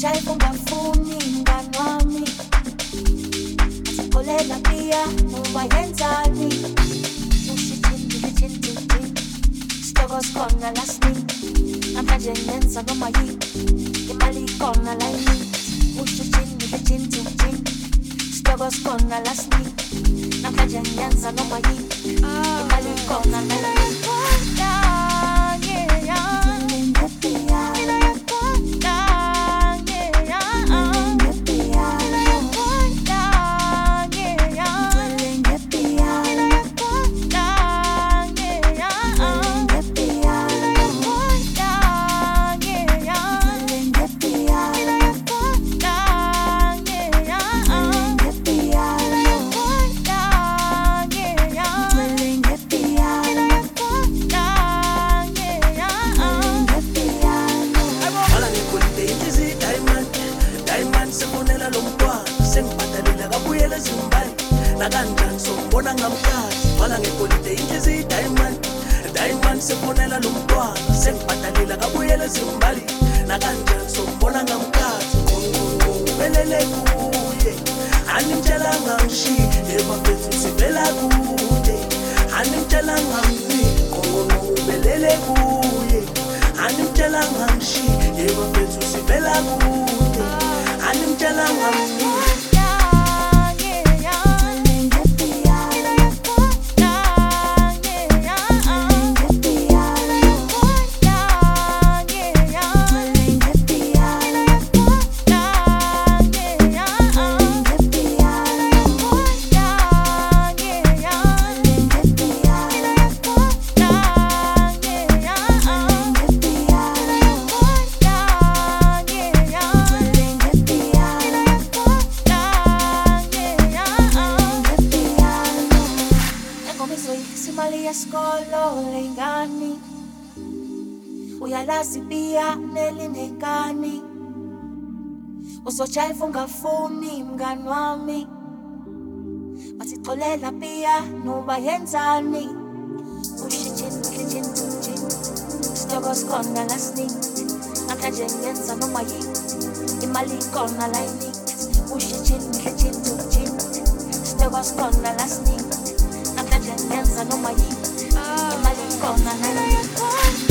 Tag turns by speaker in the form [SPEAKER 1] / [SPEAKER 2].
[SPEAKER 1] Uzojayiva ungafuni mngani wami, asikholela pia noma yenzani. Ushitshini sitoko sikhona la siningi, namhlanje ngenza noma yini, imali ikhona la iningi. Ushitshini sitoko sikhona la siningi, namhlanje ngenza noma yini, imali ikhona la iningi.
[SPEAKER 2] Nakanjani sombona ngamkazi wala ngepolite inhliziyo diamond sefonela lo mntwana sengibhadalile kabuyele zimbali. Nakanjani sombona ngamkazi ubelele kuye animtshela ngamshiye bafethu sivela kude animtshela ngamzi ubelele kuye animtshela ngamshiye bafethu sivela kude animtshela ngamzi.
[SPEAKER 1] Lengani uyalazi pia nelinekani, uzojayiva ungafuni mngani wami, basixolela pia noma yenzani. Ushitshini sitoko sikhona la siningi, namhlanje ngenza noma yini, imali ikhona la iningi. Ushitshini sitoko sikhona la siningi, namhlanje ngenza noma yini, imali ikhona la iningi.